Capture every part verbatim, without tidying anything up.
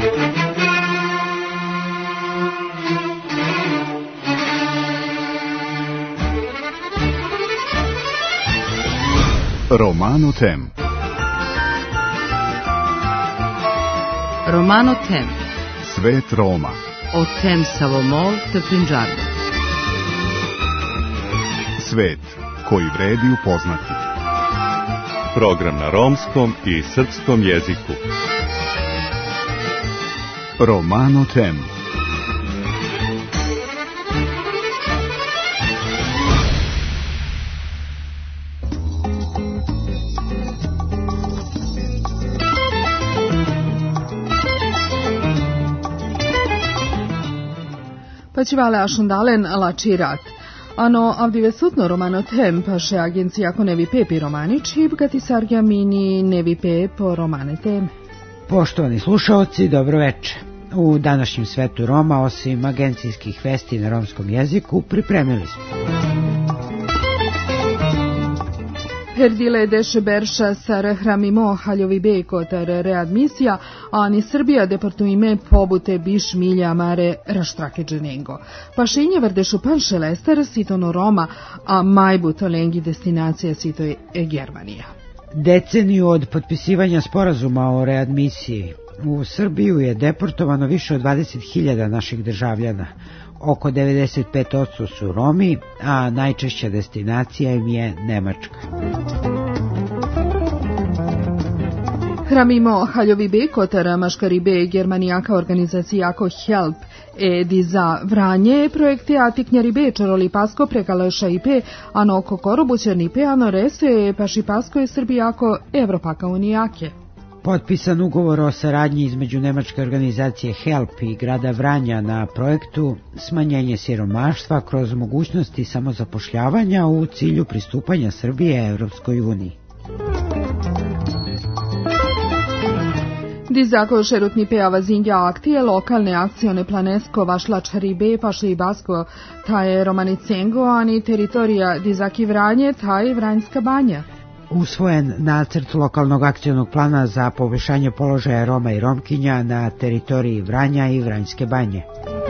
Romano Tem. Romano Tem. Svet Roma. O tem Savomol te Punjabi. Svet koji vredi upoznati. Program na romskom i srpskom jeziku. Romano Tem. Pačivale ašundalen lačirat. Ano avdivesutno Romano Tem, paše agencija ko nevi pepi romani, čibgati sargja mini nevi pepo romane teme. Poštovani slušaoci, dobro veče. U današnjem svetu Roma, osim agencijskih vesti na romskom jeziku, pripremili smo. Herdile deše berša sar hramimo haljovi beko tar readmisija, ani Srbija deportuime pobute biš milja mare raštrake dženengo. Pašinje vrdešu panše lestar sitono Roma, a majbuto lengi destinacija sito je Germanija. Deceniju od potpisivanja sporazuma o readmisiji u Srbiju je deportovano više od dvadeset hiljada naših državljana. Oko devedeset pet posto su Romi, a najčešća destinacija im je Nemačka. Hramimo haljovi beko tar maškaribe Germanijaka organizacijako Help edi za Vranje projekte atiknjari be čaroli pasko prekalaša i pe ano oko korobućerni pe ano resuje paši pasko je Srbijako Evropaka unijake. Potpisan ugovor o saradnji između nemačke organizacije Help i grada Vranja na projektu smanjenje siromaštva kroz mogućnosti samozapošljavanja u cilju pristupanja Srbije Evropskoj uniji. Dizako šerutni peava zingja aktije, lokalne akcione planesko vašlačari be pašli i basko, taje Romanicengo, ani teritorija Dizaki Vranje, taj Vranjska banja. Usvojen nacrt lokalnog akcionog plana za poboljšanje položaja Roma i Romkinja na teritoriji Vranja i Vranjske banje.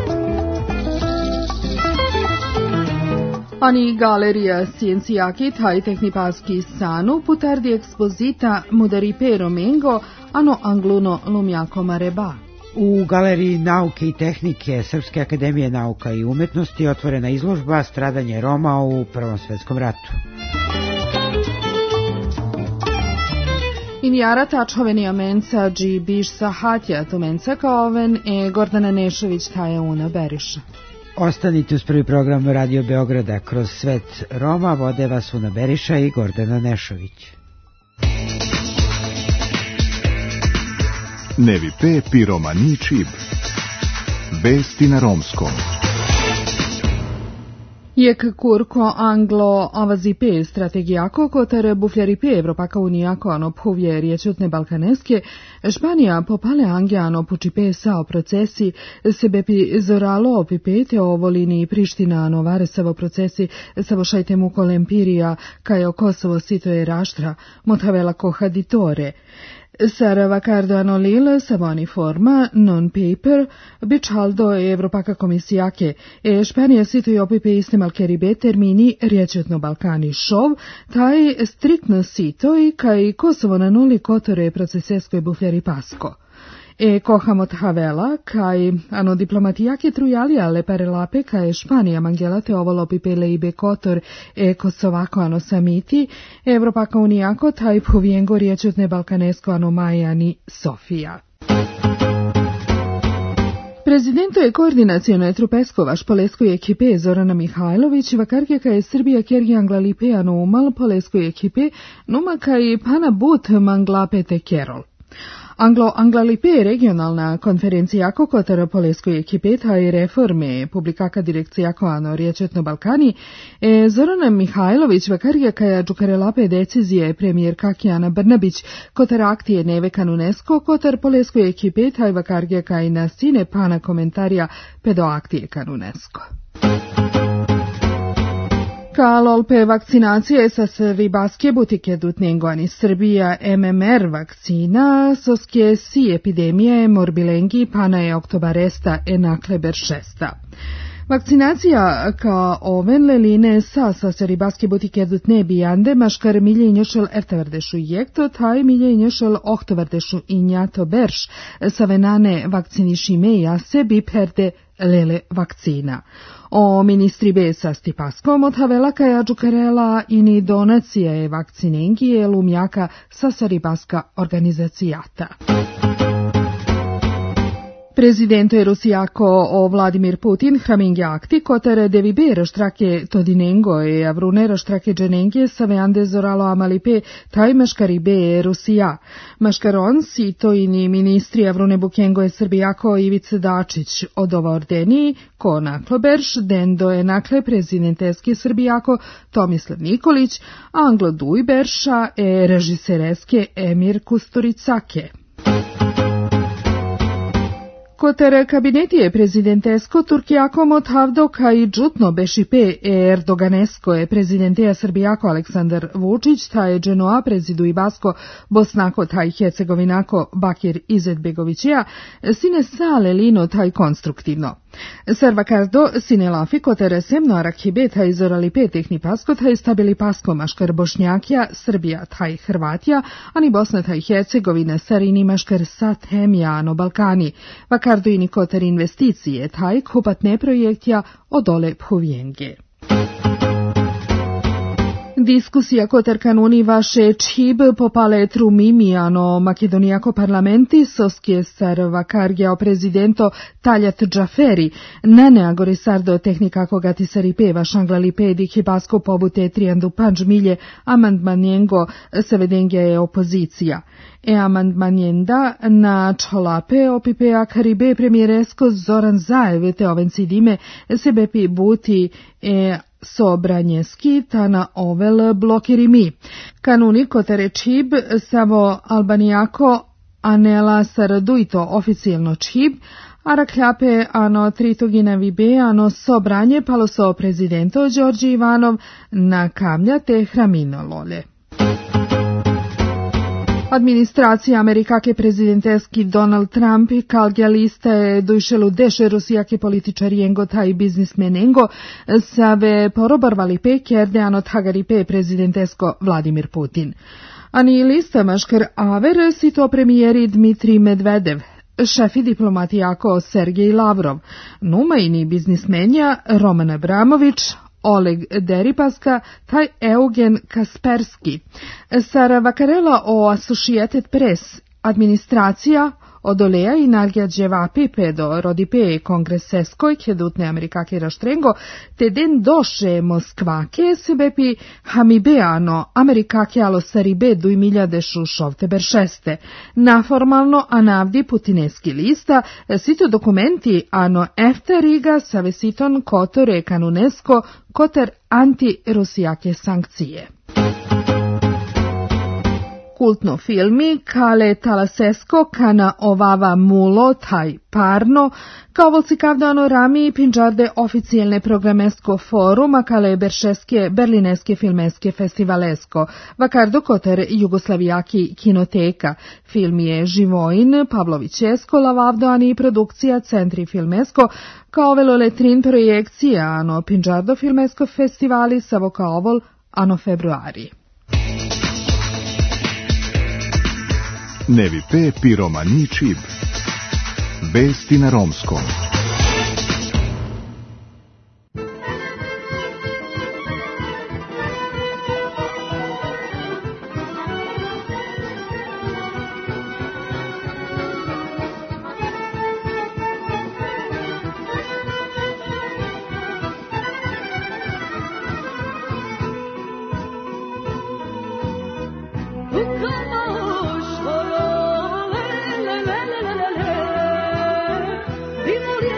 Ani galerija Sciencijaki, taj tehnipaski sanu, putardi ekspozita Mudari pe Romengo, ano angluno lumjako mareba. U galeriji nauke i tehnike Srpske akademije nauka i umetnosti otvorena izložba Stradanje Roma u Prvom svetskom ratu. Injara tačhovenija menca dži biš sahatja tu menca kaoven e Gordana Nešović taje una beriša. Ostanite uz prvi program Radio Beograda. Kroz svet Roma vode vas Una Beriša i Gordana Nešović. Nevi pepi romani čib. Vesti na romskom. Jek kurko anglo avazi pe strategijako kotar bufljari pe Evropaka unijako ano puvje riječutne balkaneske, Španija popale ange ano puči pe sao procesi, sebe pi zoralo opi pe te ovolini Priština ano varesavo procesi savo šajte muko lempirija kajo Kosovo sito je raštra, motavela kohaditore. Sara vacardo anolil savoni forma non paper bičaldo Evropaka komisijake e Španija sito i opipe istimal keribe termini riječetno Balkani šov, taj striktno sito i kaj Kosovo na nuli kotore proceseskoj bufljari pasko. E kohamot havela, kaj ano diplomatijake trujalija le parelape kaj Španija mangelate ovolo pipele i bekotor e Kosovako ano samiti, Evropaka unijako taj puvijengo riječutne balkanesko ano majani Sofija. Prezidento je koordinacione trupesko špoleskoj ekipe Zorana Mihajlović, vakarke kaj Srbija kergi anglalipe ano umal poleskoj ekipe, numa kaj pana but manglapete kerol. Anglo-Anglalipe regionalna konferencija kokotar poleskoj ekipe taj reforme publikaka direkcijako ano riječetno Balkani, e Zorana Mihajlović vakarija kaja džukarelape decizije premijer Kakijana Brnabić kotar aktije nevekan UNESCO kotar poleskoj ekipe taj vakarija kaj na sine pana komentarija pedo aktije kan UNESCO. Kalolpe vakcinacije sa svi baske butike dutnengoani Srbija M M R vakcina soske si epidemije morbilengi pana je oktobaresta enakleber šesta. Vakcinacija ka oven leline sa sasari baske butike dutne bijande maškar miljenjošel eftavardešu jekto taj miljenjošel oktovardešu injato berš sa venane vakciniši meja se bi perde lele vakcina. O ministri besa stipaskom od havela kaja džukarela ini donacija je vakcinengije lumjaka sasari baska organizacijata. Prezidento je Rusijako o Vladimir Putin hramingje akti kotere devibera štrake todinengo e avrunera štrake dženengje saveande zoralo amalipe taj maškaribe Rusija. Maškaron si to ini ministri avrune bukengo je Srbijako Ivice Dačić od ova ordeni ko nakloberš dendo je nakle prezidenteske Srbijako Tomislav Nikolić, anglo dujberša e režisereske Emir Kusturicake. Koter kabinetije prezidentesko Turkijakom od Havdoka i džutno bešipe Erdoganesko je prezidenteja Srbijako Aleksandar Vučić, taj Dženoa prezidu i Basko Bosnako taj Hercegovinako Bakir Izetbegovićija, sine sale lino taj konstruktivno. Servakardo sine lafi koter semno arakhibe taj zoralipe tehni pasko taj stabili pasko maškar Bošnjakija, Srbija taj Hrvatija, ani Bosna taj Hercegovina sarini maškar sat hemijano Balkani, vakardo ini koter investicije taj kupatne projektja odole phovjenge. Diskusija koter kanuni vaše čib popale trumimijano makedonijako parlamenti soskje sarvakargja o prezidento Taljat Džaferi, nane agorisardo tehnikako gati saripe vašanglalipe di hibasko pobute trijandu panđ milje amandmanjengo sevedengja je opozicija. E amandmanjenda na čolape opipe akaribe premijeresko Zoran Zaev te ovencidime sebepi buti e Sobranjeski ta na ovel blokirimi. Kanuni kotere čib savo albanijako anela saraduito oficijalno čib, a rakljape ano tritogina vibe ano sobranje palo so prezidento Đorđe Ivanov na kamlja te hramino lole. Administracija Amerikake prezidenteski Donald Trump i kalgja lista je dojšelu deše rusijake političarijengo taj biznismenengo save porobarvali pe kerde anot hagaripe prezidentesko Vladimir Putin. Ani lista maškar aver si to premijeri Dmitrij Medvedev, šefi diplomatijako Sergej Lavrov, numajni biznismenja Roman Abramović, Oleg Deripaska, taj Eugen Kasperski. Sara Vakarela o Associated Press, administracija odoleja i nalgjađeva pipe do rodipe kongreseskoj kjedutne Amerikake raštrengo, te den doše Moskvake sebepi hamibeano Amerikake alo saribe duj miljadešu šovte beršeste. Naformalno anavdi putineski lista, sito dokumenti ano efta riga savesiton kotore kanunesko koter anti-rusijake sankcije. Kultno filmi kale talasesko kana ovava mulo taj parno, kao volci kavdano rami i pinđarde oficijelne programesko foruma kale beršeske berlineske filmeske festivalesko, vakardo koter jugoslavijaki kinoteka. Film je Živojin, Pavlovićesko, lavavdoani i produkcija Centri filmesko, kao veloletrin projekcija ano pinđardo filmesko festivali savo kao ovol ano februari. Nevi pe piromani čib. Vesti na romskom. Dimoli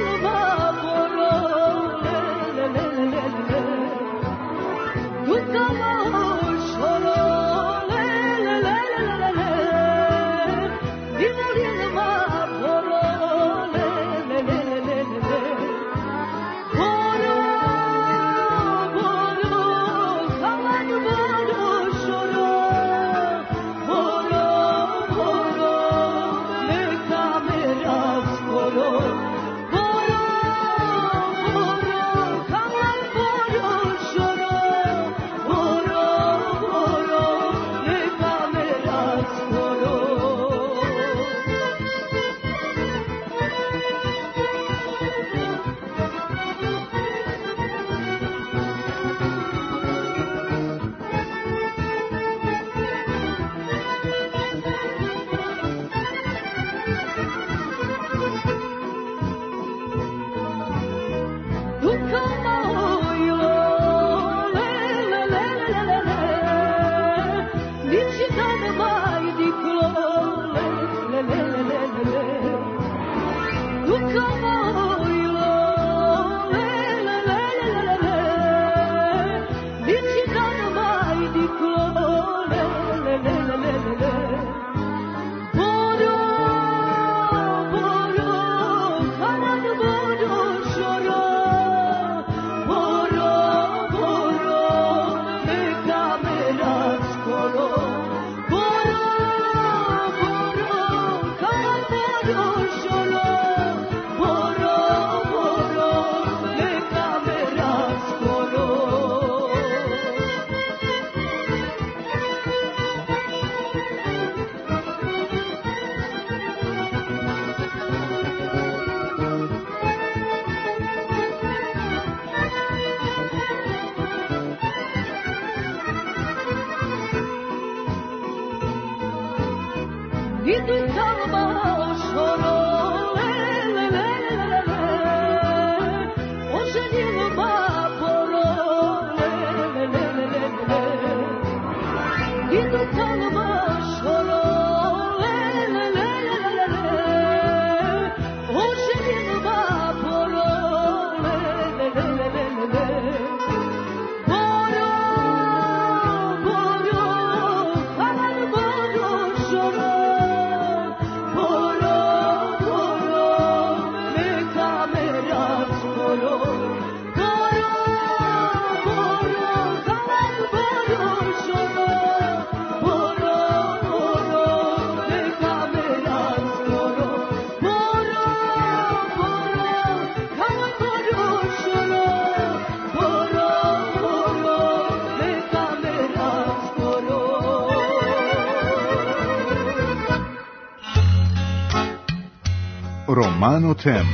Romano Tem.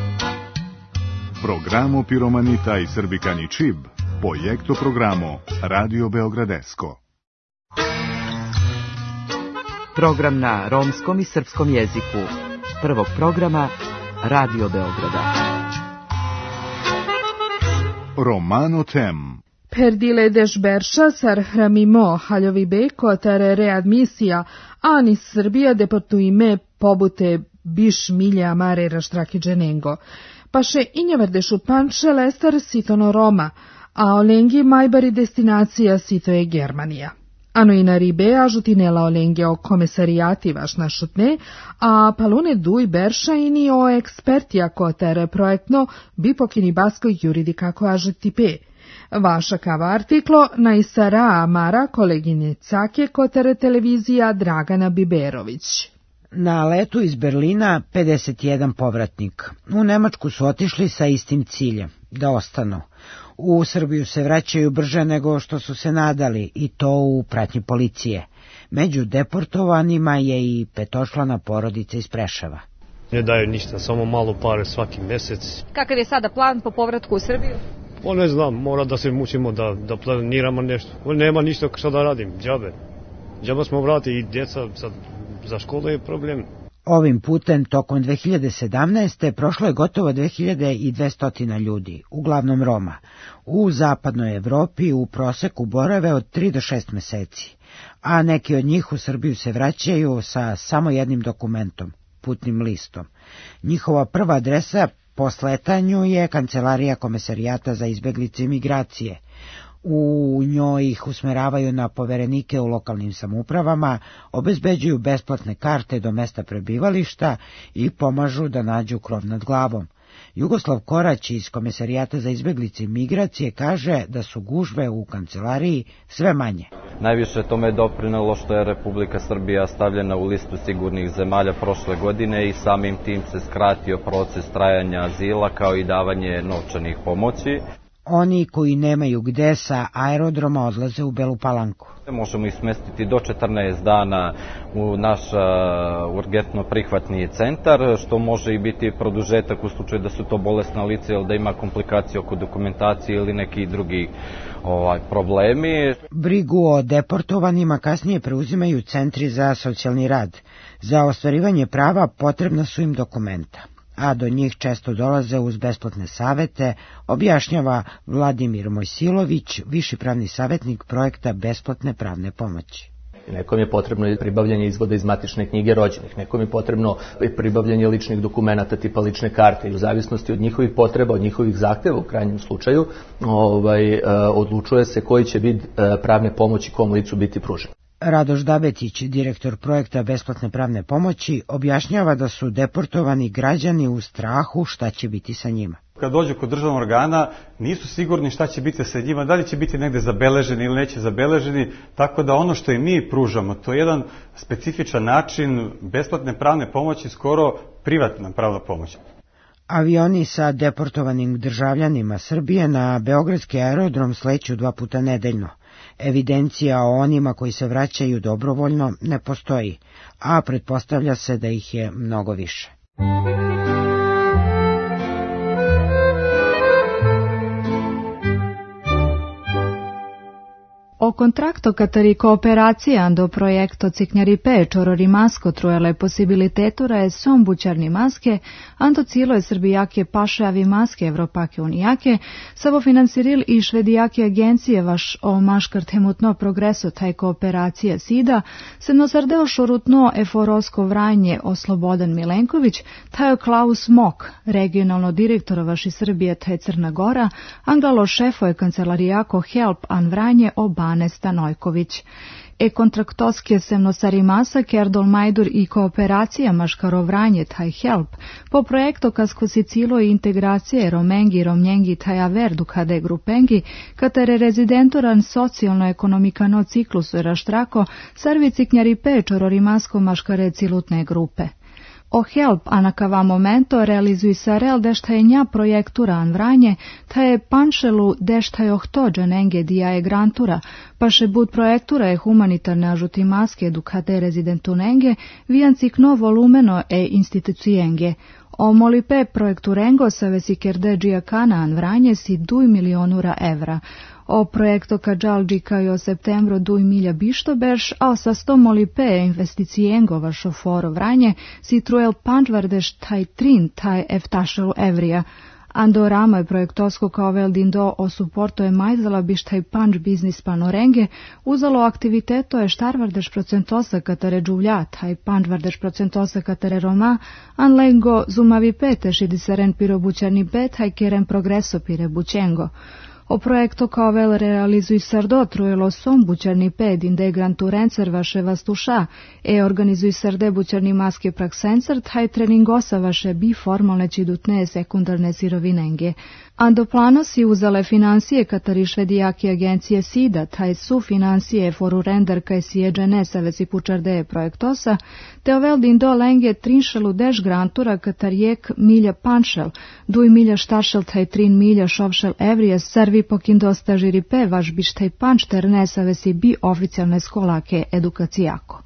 Programo Piromanita i Srbikani Čib, projekto programo Radio Beogradesko. Program na romskom i srpskom jeziku. Prvog programa Radio Beograda. Romano Tem. Perdile dežberša sar hramimo haljovi beko tar readmisija, ani Srbija deportuime pobute biš milje amare raštraki dženengo. Paše injavardešu panče lestar sitono Roma, a olengi majbari destinacija sito je Germanija. Ano i na ribe ažutinela olenge o komisarijati vaš našutne, a palune duj berša ini o ekspertija kotere projektno bi pokini baskoj juridika ko ažutipe. Vaša kava artiklo na Isara Amara kolegine Cake kotere televizija Dragana Biberović. Na letu iz Berlina pedeset jedan povratnik. U Nemačku su otišli sa istim ciljem, da ostanu. U Srbiju se vraćaju brže nego što su se nadali, i to u pratnji policije. Među deportovanima je i petočlana porodica iz Preševa. Ne daju ništa, samo malo pare svaki mesec. Kakav je sada plan po povratku u Srbiju? O, ne znam, mora da se mučimo, da, da planiramo nešto. O, nema ništa što da radim, džabe. Džaba smo vrati i djeca, sad, za školu je problem. Ovim putem tokom dve hiljade sedamnaeste. prošlo je gotovo dve hiljade dvesta ljudi, uglavnom Roma. U zapadnoj Evropi u proseku borave od tri do šest meseci, a neki od njih u Srbiju se vraćaju sa samo jednim dokumentom, putnim listom. Njihova prva adresa po sletanju je Kancelarija Komesarijata za izbeglice i migracije. U njoj ih usmeravaju na poverenike u lokalnim samoupravama, obezbeđuju besplatne karte do mesta prebivališta i pomažu da nađu krov nad glavom. Jugoslav Korać iz Komesarijata za izbeglice i migracije kaže da su gužve u kancelariji sve manje. Najviše tome je doprinelo što je Republika Srbija stavljena u listu sigurnih zemalja prošle godine i samim tim se skratio proces trajanja azila kao i davanje novčanih pomoći. Oni koji nemaju gde sa aerodroma odlaze u Belu Palanku. Možemo ih smestiti do četrnaest dana u naš uh, urgentno prihvatni centar, što može i biti produžetak u slučaju da su to bolesna lica ili da ima komplikacije oko dokumentacije ili neki drugi ovaj, problemi. Brigu o deportovanima kasnije preuzimaju centri za socijalni rad. Za ostvarivanje prava potrebna su im dokumenta, a do njih često dolaze uz besplatne savete, objašnjava Vladimir Mojsilović, viši pravni savjetnik projekta besplatne pravne pomoći. Nekom je potrebno pribavljanje izvoda iz matične knjige rođenih, nekom je potrebno pribavljanje ličnih dokumenata tipa lične karte i u zavisnosti od njihovih potreba, od njihovih zahteva u krajnjem slučaju, ovaj, odlučuje se koji će vid pravne pomoći kom licu biti pružen. Radoš Dabetić, direktor projekta besplatne pravne pomoći, objašnjava da su deportovani građani u strahu šta će biti sa njima. Kad dođu kod državnog organa, nisu sigurni šta će biti sa njima, da li će biti negde zabeleženi ili neće zabeleženi, tako da ono što i mi pružamo, to je jedan specifičan način besplatne pravne pomoći, skoro privatna pravna pomoć. Avioni sa deportovanim državljanima Srbije na beogradski aerodrom sleću dva puta nedeljno. Evidencija o onima koji se vraćaju dobrovoljno ne postoji, a pretpostavlja se da ih je mnogo više. O contracto catari cooperaziando proiecto Cicgnari-P Čoro rimasco tra le possibiliteture son bučarni maske, anto cilo je srbijake pašeavi maske evropake unijake, savo finansiril i švedijake agencije vaš o maškart hemutno progreso taj kooperacija sida, se nosardeo šorutno eforosko vranje o Slobodan Milenković, taj Klaus Mok, regionalno direktor vaši Srbije taj Crna Gora, anglalo šefo je kancelarijako Help an vranje o Bane Stanojković. E kontraktoske semnosarimasa Kerdol Majdur i kooperacija maškarovranje taj Help, po projekto kasko si cilo i integracije Romengi, Romnjengi taj Averdu kade grupengi, katere rezidentoran socijalno-ekonomikano ciklusu i raštrako, sarvi Cicgnari-P Čoro rimasko maškare cilutne grupe. O Help, a na kava momento realizuj sa rel dešta je nja projektura anvranje, ta je panšelu dešta je ohtođa nenge dija je grantura, pa še bud projektura je humanitarne ažuti maske edukate rezidentu nenge, vijan cikno volumeno e institucijenge. O molipe projekturengo sa vesikerde džijakana anvranje si duj milionura evra. O projekto Kadžalđika i o septembro duj milja bišto berš, a sa sto molipe investicijengo vašo foro vranje si truel pančvardeš taj trin taj eftašelu evrija. Ando ramo je projektosko kao veldindo o suporto je majzala bištaj panč biznis panorenge, uzalo aktiviteto je štarvardeš procentosa katare džuvlja, taj pančvardeš procentosa katare roma, an lengo zumavi peteš i disaren pirobućarni pet, taj keren progreso pirebućengo. O projekto kao vel realizuj sardo trujelo som bućarni ped inde granturencer vaše vastuša, e organizuj sarde bućarni maske praksencer, taj treningosa vaše bi formalne čidutne sekundarne sirovinenge. Ando plano si uzale financije katari švedijaki agencije SIDA, taj su financije foru render kaj si jeđene sa veci pučardeje projektosa, te ovel din do lenge trinšelu deš grantura katar jek milja panšel, duj milja štašel taj trin milja šovšel evrije, sarvi pokin dosta žiri pe vaš biš taj panč ter ne sa veci bi oficijalne skolake edukacijako.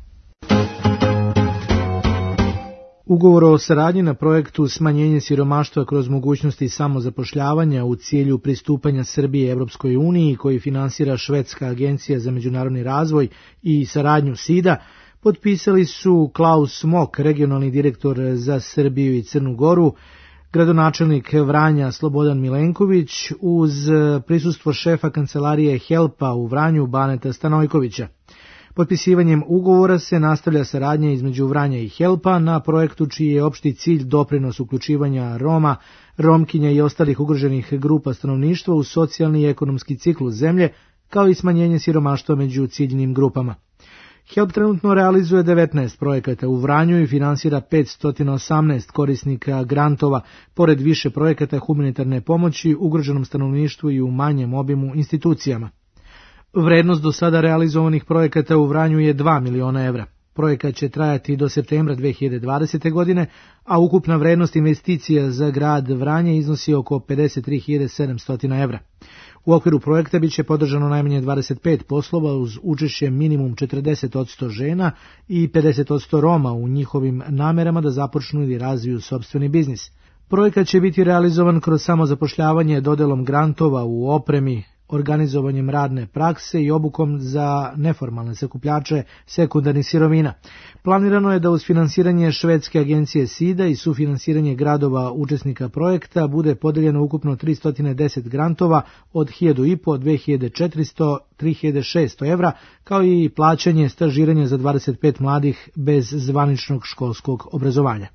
Ugovor o saradnji na projektu Smanjenje siromaštva kroz mogućnosti samozapošljavanja u cilju pristupanja Srbije Evropskoj uniji, koji finansira Švedska agencija za međunarodni razvoj i saradnju SIDA, potpisali su Klaus Mok, regionalni direktor za Srbiju i Crnu Goru, gradonačelnik Vranja Slobodan Milenković, uz prisustvo šefa kancelarije Helpa u Vranju Baneta Stanojkovića. Potpisivanjem ugovora se nastavlja saradnja između Vranja i Helpa na projektu čiji je opšti cilj doprinos uključivanja Roma, Romkinja i ostalih ugroženih grupa stanovništva u socijalni i ekonomski ciklus zemlje, kao i smanjenje siromaštva među ciljnim grupama. Help trenutno realizuje devetnaest projekata u Vranju i finansira petsto osamnaest korisnika grantova, pored više projekata humanitarne pomoći ugroženom stanovništvu i u manjem obimu institucijama. Vrednost do sada realizovanih projekata u Vranju je dva miliona evra. Projekat će trajati do septembra dve hiljade dvadesete. godine, a ukupna vrednost investicija za grad Vranje iznosi oko pedeset tri hiljade sedamsto evra. U okviru projekta biće podržano najmanje dvadeset pet poslova uz učešće minimum četrdeset posto žena i pedeset posto Roma u njihovim namerama da započnu ili razviju sopstveni biznis. Projekat će biti realizovan kroz samozapošljavanje dodelom grantova u opremi, organizovanjem radne prakse i obukom za neformalne sakupljače sekundarnih sirovina. Planirano je da uz finansiranje švedske agencije SIDA i sufinansiranje gradova učesnika projekta bude podeljeno ukupno tristo deset grantova od hiljadu i po, dve hiljade četiristo, tri hiljade šesto evra, kao i plaćanje stažiranja za dvadeset pet mladih bez zvaničnog školskog obrazovanja.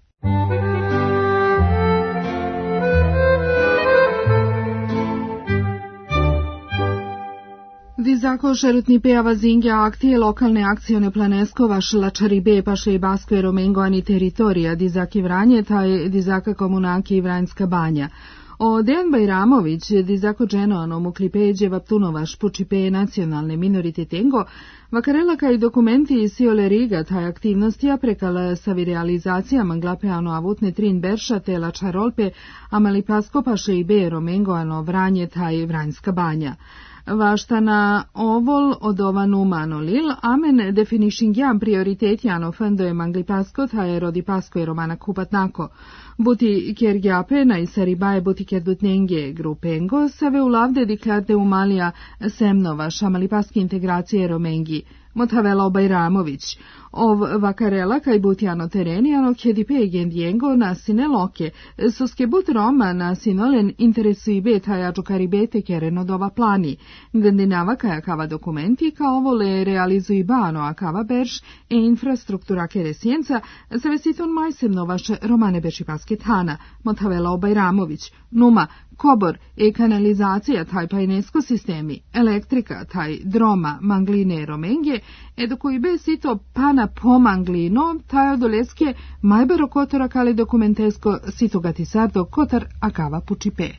Dizako šerutni pe avazinge akcije lokalne akcione planeskova šlačari be paše i baskve romengoani teritorija dizaki vranje taj dizaka komunaki i vranjska banja. O Dejan Bajramović, dizako dženoanom u klipeđe vaptunova špučipe nacionalne minoritetengo, vakarela kaj dokumenti iz Siole Riga taj aktivnostija prekala savi realizacijama glapeano avutne trin berša te lačarolpe, amali paskopaše i be romengoano vranje taj vranjska banja. Vaštana ovol odovanu manolil, amen definišingjam prioritetjano fendoje mangli pasko, taj rodi pasko i romana kupatnako. Buti kjergjape na isaribaje buti kjerdutnenge grupengo, save ulavde diklarte umalija semnova šamali paski integracije romengi. Motavela Bajramović. Ov vakarela kaj butjano terenijano kjedipe gendijengo na sine loke, soske but Roma na sinolen interesu i beta jaču karibete kereno dova plani. Gandinava kaja kava dokumenti kao ovole realizuj bano a kava berš e infrastruktura kere sjenca sa vesiton majsemnovaš romane beši pasket hana. Motavela Bajramović. Numa, kobor e kanalizacija taj pajnesko sistemi, elektrika taj droma mangline romenge, edo koji be sito pana pomanglino, taj odoleske majbero kotora kali dokumentesko sito gatisardo kotar akava pučipe.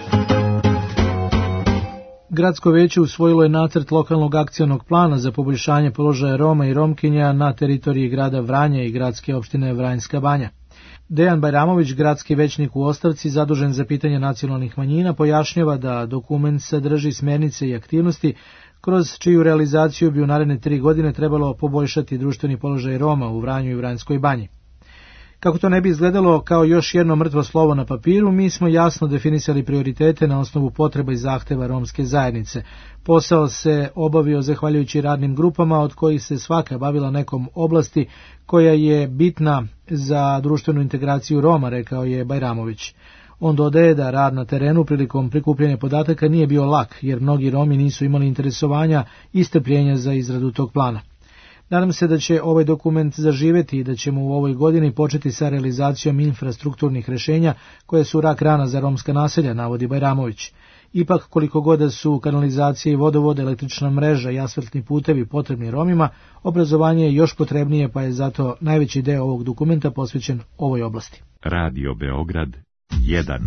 Gradsko veće usvojilo je nacrt lokalnog akcionog plana za poboljšanje položaja Roma i Romkinja na teritoriji grada Vranja i gradske opštine Vranjska banja. Dejan Bajramović, gradski većnik u ostavci, zadužen za pitanje nacionalnih manjina, pojašnjava da dokument sadrži smernice i aktivnosti kroz čiju realizaciju bi u naredne tri godine trebalo poboljšati društveni položaj Roma u Vranju i Vranjskoj banji. Kako to ne bi izgledalo kao još jedno mrtvo slovo na papiru, mi smo jasno definisali prioritete na osnovu potreba i zahteva romske zajednice. Posao se obavio zahvaljujući radnim grupama od kojih se svaka bavila nekom oblasti koja je bitna za društvenu integraciju Roma, rekao je Bajramović. On dodaje da rad na terenu prilikom prikupljanja podataka nije bio lak, jer mnogi Romi nisu imali interesovanja i strpljenja za izradu tog plana. Nadam se da će ovaj dokument zaživeti i da ćemo u ovoj godini početi sa realizacijom infrastrukturnih rešenja koje su rak rana za romska naselja, navodi Bajramović. Ipak, koliko god da su kanalizacija i vodovod, električna mreža i asfaltni putevi potrebni Romima, obrazovanje je još potrebnije, pa je zato najveći deo ovog dokumenta posvećen ovoj oblasti. Radio Beograd jedan.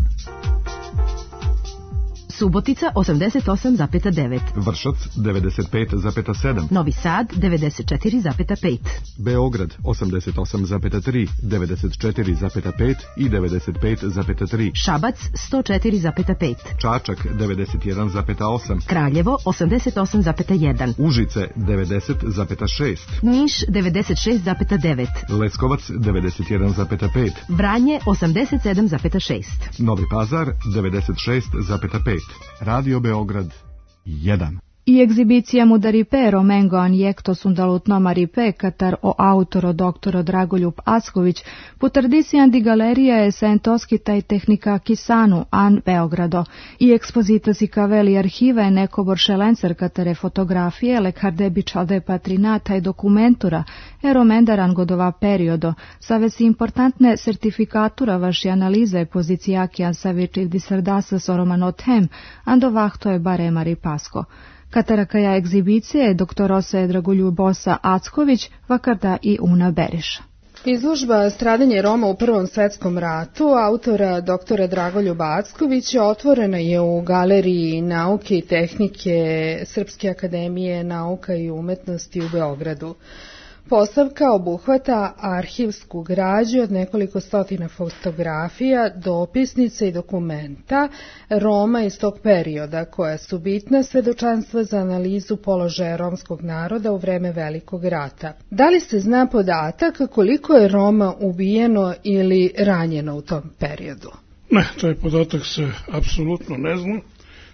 Subotica osamdeset osam zarez devet. Vršac devedeset pet zarez sedam. Novi Sad devedeset četiri zarez pet. Beograd osamdeset osam zarez tri, devedeset četiri zarez pet i devedeset pet zarez tri. Šabac sto četiri zarez pet. Čačak devedeset jedan zarez osam. Kraljevo osamdeset osam zarez jedan. Užice devedeset zarez šest. Niš devedeset šest zarez devet. Leskovac devedeset jedan zarez pet. Vranje osamdeset sedam zarez šest. Novi Pazar devedeset šest zarez pet. Radio Beograd jedan. I egzibicija Mudaripe Romengo Anjekto Sundalutno Maripe Katar o autoro doktoro Dragoljub Acković putardisijan di galerija je Saentoskita i tehnika Kisanu An Beogrado i ekspozita si kaveli arhive neko boršelencer katare fotografije lekarde bičalde patrinata i dokumentura e romendaran godova periodo savesi importantne sertifikatura vaši analize pozicijakijan savičiv disardasa soromanothem andovahto je bare Maripasko. Katarakaja egzibicije je doktorose Dragoljubosa Acković, vakarda i Una Beriša. Izložba Stradanje Roma u Prvom svetskom ratu autora doktora Dragoljuba Ackovića otvorena je u Galeriji nauke i tehnike Srpske akademije nauka i umetnosti u Beogradu. Postavka obuhvata arhivsku građu od nekoliko stotina fotografija, dopisnica i dokumenta Roma iz tog perioda, koja su bitna svedočanstva za analizu položaja romskog naroda u vreme Velikog rata. Da li se zna podatak koliko je Roma ubijeno ili ranjeno u tom periodu? Ne, taj podatak se apsolutno ne zna.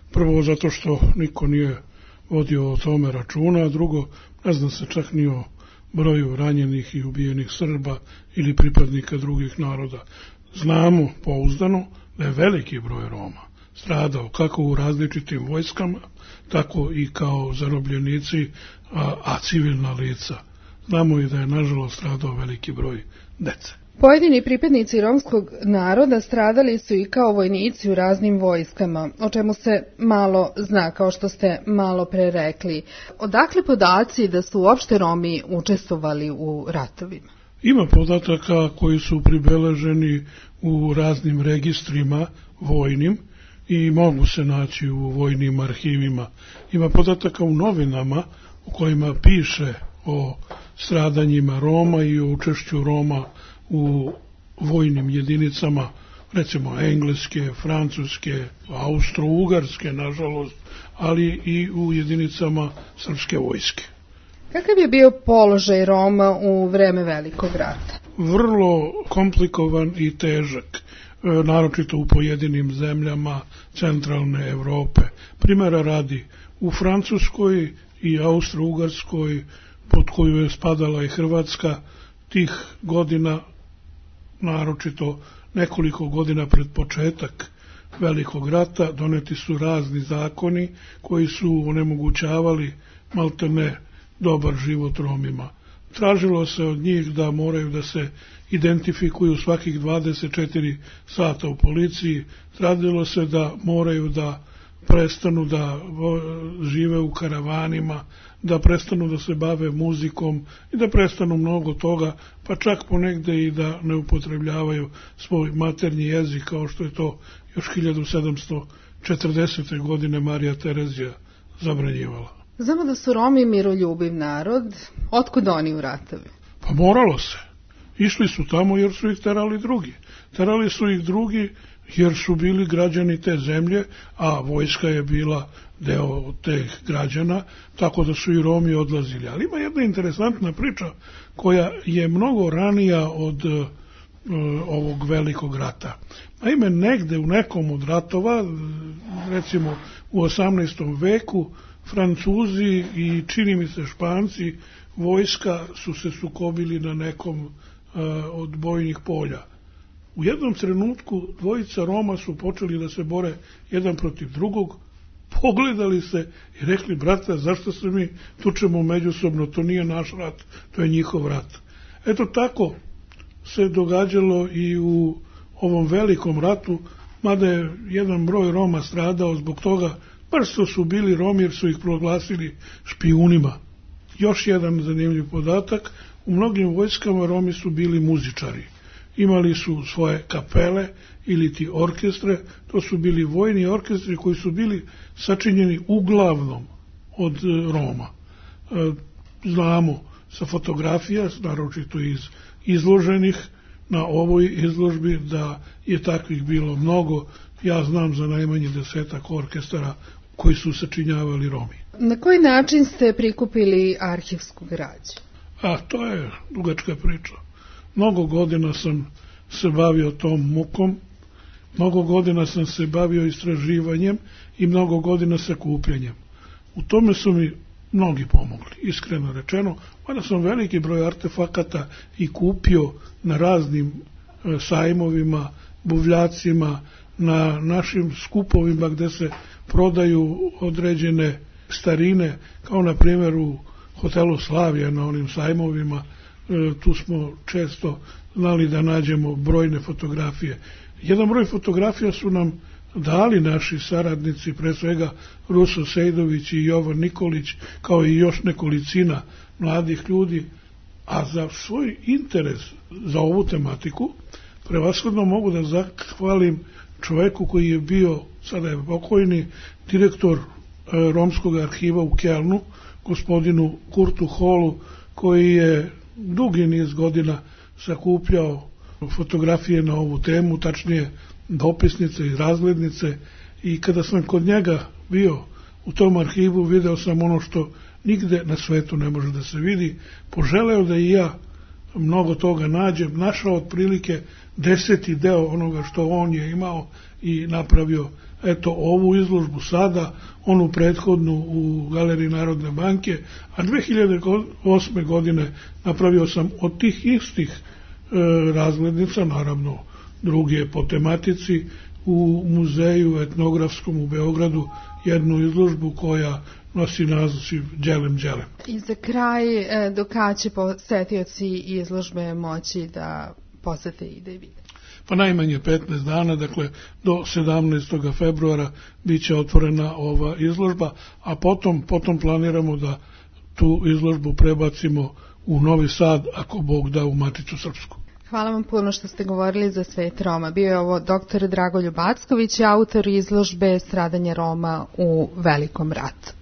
Prvo zato što niko nije vodio o tome računa, a drugo ne zna se čak ni o broju ranjenih i ubijenih Srba ili pripadnika drugih naroda. Znamo pouzdano da je veliki broj Roma stradao kako u različitim vojskama, tako i kao zarobljenici, a, a civilna lica. Znamo i da je nažalost stradao veliki broj dece. Pojedini pripadnici romskog naroda stradali su i kao vojnici u raznim vojskama, o čemu se malo zna, kao što ste malo pre rekli. Odakle podaci da su uopšte Romi učestvovali u ratovima? Ima podataka koji su pribeleženi u raznim registrima vojnim i mogu se naći u vojnim arhivima. Ima podataka u novinama u kojima piše o stradanjima Roma i o učešću Roma u vojnim jedinicama, recimo engleske, francuske, austro-ugarske, nažalost, ali i u jedinicama srpske vojske. Kakav je bio položaj Roma u vreme Velikog rata? Vrlo komplikovan i težak, naročito u pojedinim zemljama centralne Evrope. Primjera radi, u Francuskoj i Austro-Ugarskoj, pod koju je spadala i Hrvatska, tih godina, naročito nekoliko godina pred početak Velikog rata, doneti su razni zakoni koji su onemogućavali maltene dobar život Romima. Tražilo se od njih da moraju da se identifikuju svakih dvadeset četiri sata u policiji, tražilo se da moraju da prestanu da žive u karavanima, da prestanu da se bave muzikom i da prestanu mnogo toga, pa čak ponegde i da ne upotrebljavaju svoj maternji jezik, kao što je to još hiljadu sedamsto četrdesete. godine Marija Terezija zabranjivala. Znamo da su Romi miroljubiv narod. Otkud oni u ratovi? Pa moralo se. Išli su tamo jer su ih terali drugi. Terali su ih drugi jer su bili građani te zemlje, a vojska je bila deo teh građana, tako da su i Romi odlazili. Ali ima jedna interesantna priča koja je mnogo ranija od uh, ovog Velikog rata. Naime, negde u nekom od ratova, recimo u osamnaestom veku, Francuzi i čini mi se Španci, vojska su se sukobili na nekom uh, od bojnih polja. U jednom trenutku dvojica Roma su počeli da se bore jedan protiv drugog, pogledali se i rekli, brate, zašto se mi tučemo međusobno, to nije naš rat, to je njihov rat. Eto tako se događalo i u ovom velikom ratu, mada je jedan broj Roma stradao zbog toga, bar što su bili Romi jer su ih proglasili špijunima. Još jedan zanimljiv podatak, u mnogim vojskama Romi su bili muzičari. Imali su svoje kapele ili ti orkestre, to su bili vojni orkestri koji su bili sačinjeni uglavnom od Roma. Znamo sa fotografija, naročito iz izloženih na ovoj izložbi, da je takvih bilo mnogo. Ja znam za najmanje desetak orkestara koji su sačinjavali Romi. Na koji način ste prikupili arhivsku građu? A to je dugačka priča. Mnogo godina sam se bavio tom mukom, mnogo godina sam se bavio istraživanjem i mnogo godina sakupljanjem. U tome su mi mnogi pomogli, iskreno rečeno, mada sam veliki broj artefakata i kupio na raznim e, sajmovima, buvljacima, na našim skupovima gde se prodaju određene starine, kao na primjer u hotelu Slavija na onim sajmovima. E, tu smo često znali da nađemo brojne fotografije. Jedan broj fotografija su nam dali naši saradnici, pre svega Ruso Sejdović i Jovan Nikolić, kao i još nekolicina mladih ljudi, a za svoj interes za ovu tematiku prevashodno mogu da zahvalim čoveku koji je bio, sada je pokojni, direktor e, Romskog arhiva u Kelnu, gospodinu Kurtu Holu, koji je dugi niz godina sakupljao fotografije na ovu temu, tačnije dopisnice i razglednice, i kada sam kod njega bio u tom arhivu, video sam ono što nigde na svetu ne može da se vidi. Poželeo da i ja mnogo toga nađem, našao otprilike deseti deo onoga što on je imao i napravio eto ovu izložbu sada, onu prethodnu u Galeriji Narodne banke, a dve hiljade osme godine napravio sam od tih istih e, razglednica, naravno druge po tematici, u muzeju etnografskom u Beogradu jednu izložbu koja nosi naziv Đelem Đelem. I za kraj, do kada će posetioci izložbe moći da posete i da je vide? Pa najmanje petnaest dana, dakle do sedamnaestog februara bit će otvorena ova izložba, a potom, potom planiramo da tu izložbu prebacimo u Novi Sad, ako Bog da, u Maticu Srpsku. Hvala vam puno što ste govorili za svet Roma. Bio je ovo doktor Dragoljub Acković, autor izložbe Stradanje Roma u Velikom ratu.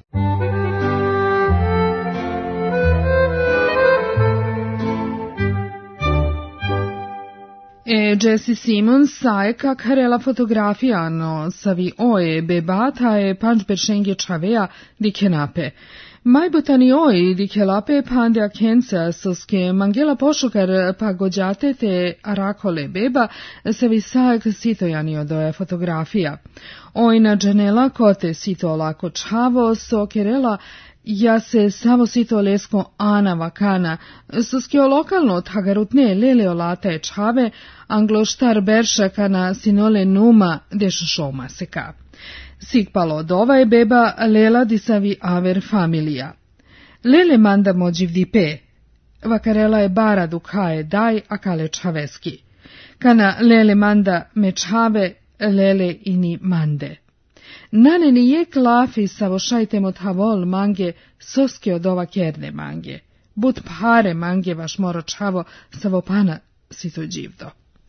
E Jesse Simons sae kakharela fotografiano savi oe bebatae panchbershenge chavea di kenape. Majbotani oi di kelape pande akenca soske mangela pošukar pagođate te arakole beba savi sae sitojanio doje fotografija. Oi na džanela kote sito lako čavo so kerela ja se samo sito lesko ana vakana, soskio lokalno tagarutne lele olata e čave, anglo štar beršaka na sinole numa deššoma seka. Sikpalo od ova je beba lela disavi aver familija. Lele manda mođiv di pe, vakarela je bara dukaje daj akale čaveski. Kana lele manda me čave, lele ini mande. Naneni je klafi savošajte mot havol mange, soske od ova kerne mange. But pare mange vaš moro čavo savopana si to dživdo.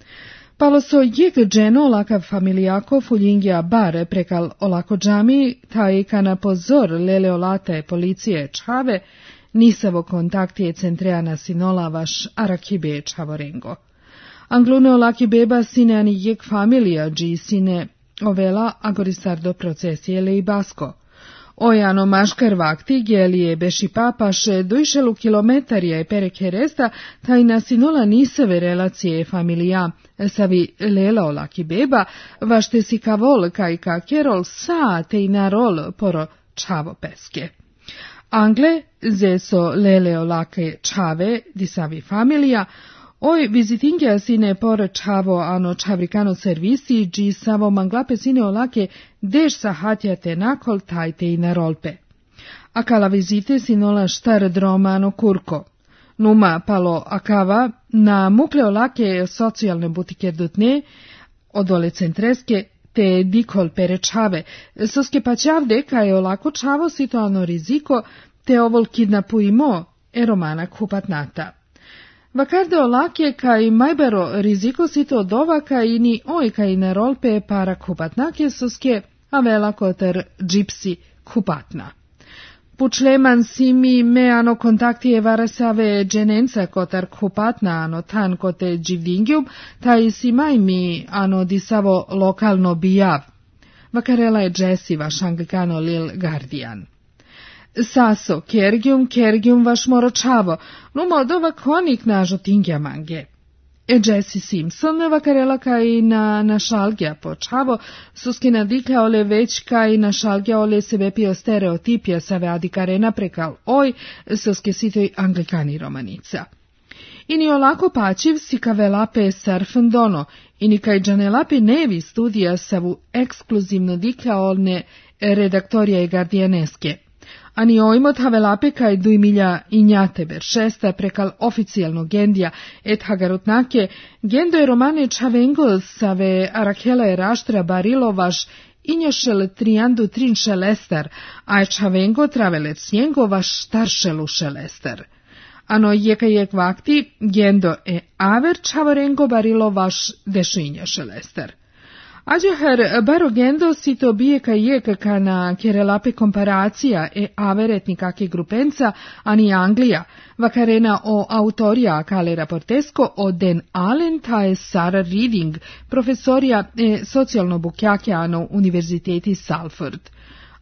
Palo so jek dženo lakav familijako fuljingija bare prekal olako džami, taj kana pozor lele olate policije čave, nisavo kontaktije centreana sinola vaš arakibe čavorengo. Anglune olaki beba sine ani jek familija dži sine ovela agorisardo procesije le i basko. Ojano maškar vakti gelije beši papaše dojšelu kilometarija i pereke resta, taj nasinola niseve relacije familija savi lela olaki beba, vašte si kavol kaj ka kerol sa te i narol poro čavo peske. Angle zeso lele olake čave di savi familija, oj vizitingja sine por čavo ano čavrikano servisi, dži savo manglape sine olake deš sahatjate nakol tajte i narolpe. A kala vizite sinola štar dromano kurko. Numa palo akava na mukle olake socijalne butike dutne, odole centreske, te dikol perečave, soske pačavde kaj olako čavo situalno riziko, te ovol kidnapuimo e romana kupatnata. Vakarde olake kaj majbero riziko sito od ovaka i ni oj kaj narolpe para kupatnake soske, a vela koter džipsi kupatna. Pučleman simi me ano kontaktije varasave dženenca kotar kupatna ano tan kote dživdingjum, taj simaj mi ano disavo lokalno bijav. Vakarela je Jesse vaš anglikano lil Guardian. Saso, kergium, kergium vaš moročavo, numo od ova konik nažo tingja mange. E Jesse Simpson vakarela kaj na našalgja počavo, suski nadikla ole već kaj našalgja ole sebe pio stereotipija save adikarena prekal oj, suski sitoj anglikani romanica. Ini olako pačiv si kavelape sarfen dono, ini kaj džanelape nevi studija savu ekskluzivno dikla olne redaktorija i gardijaneske. Ani ojmot havelape kaj dujmilja i njate beršesta prekal oficijalno gendija et hagarutnake, gendo je romane čavengo save arakela je raštra barilo vaš injošel triandu trin šelestar, a je čavengo travele cjengo vaš štaršelu šelestar. Ano jeka jek vakti, gendo e aver čavarengo barilo vaš dešinja šelestar. Ađehar baro gendo si to bije ka jek ka na kerelape komparacija e averet nikake grupenca, ani Anglija, vakarena o autorija kale raportesko o Den Allen ta je Sarah Reading, profesorija e socijalno bukjake ano univerziteti Salford.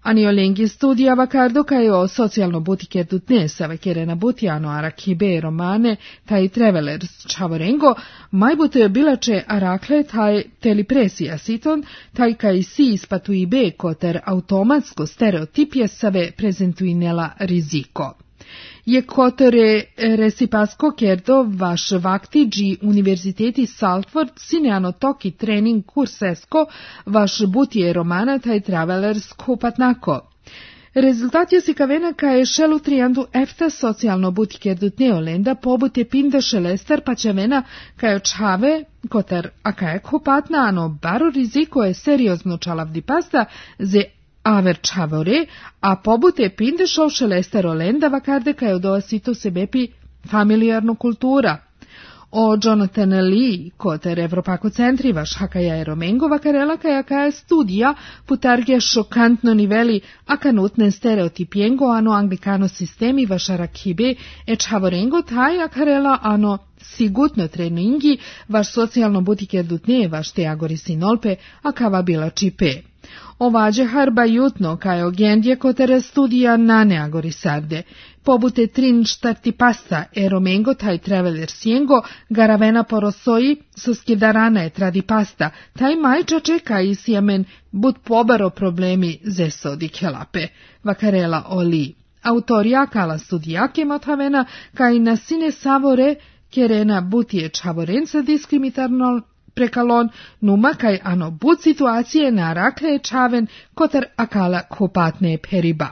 Aniolenghi studiava Cardo Caio socijalno butike dutnesave kerena butiano arakibe romane taj travelers Čavorengo, majbute bilače arakle taj telipresija siton, taj kaj si ispatuibe koter automatsko stereotipije save prezentuinela riziko. Je kotore resipasko kerdo vaš vaktiđi univerziteti Salford sineano toki trening kursesko vaš butije romana taj travelers kupatnako. Rezultat je sikavena ka je šelu trijandu efta socijalno butike dut neolenda pobute pinda šelester pačavena ka je čave kotar a ka je kupatna ano baro riziko je seriozno čalavdi pasta ze aver čavore, a pobute pindešov šelester olenda vakarde ka je odoasito sebepi familijarno kultura. O Jonathan Lee, koter Evropako centri vaš hakaja je romengo vakarela kaja kaja studija putargija šokantno niveli a kanutne stereotipijengo ano anglikano sistemi vaš arakibe e čavorengo taj akarela ano sigutno treningi vaš socijalno butike dutne vaš te agori sinolpe a kava bila čipe. Ovađe harba jutno kajo gendje kotere studija nane agori sarde. Pobute trin štarti pasta e romengo taj traveler siengo garavena porosoji soskidarana je tradi pasta taj majča čeka i sjemen but pobaro problemi zeso di kelape. Vakarela Oli. Autorija kala studijake motavena kaj na sine savore kerena butije čavorenca diskrimitarno prekalon numa kaj ano bud situacije na rakle čaven kotar akala kupatne periba.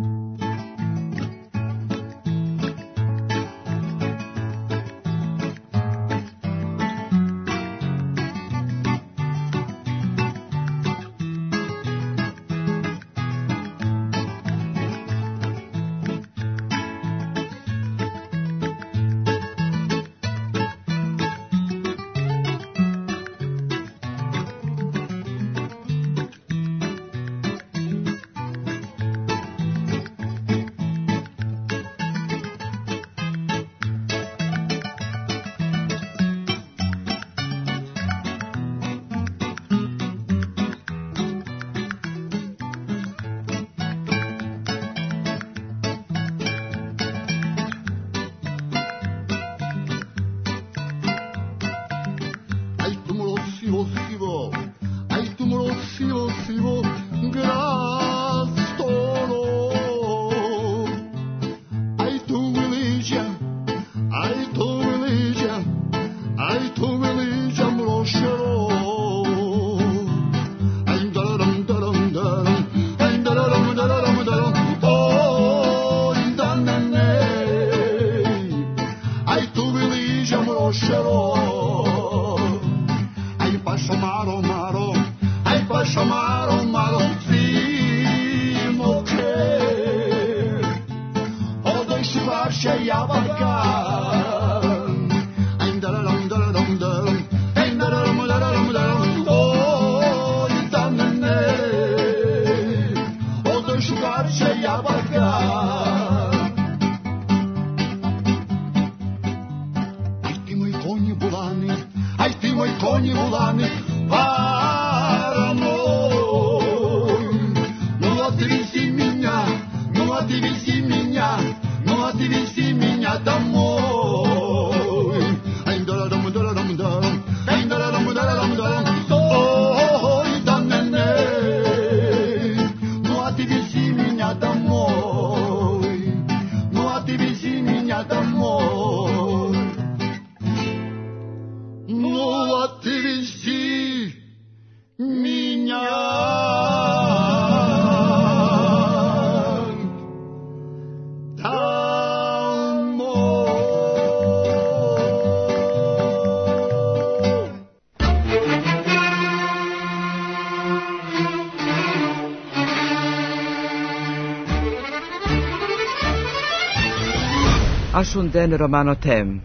Ashunden Romano Tem.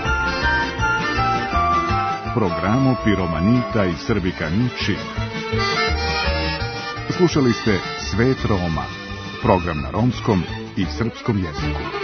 Programo Piromanita i Srbikani Čib. Slušali ste Svet Roma, program na romskom i srpskom jeziku.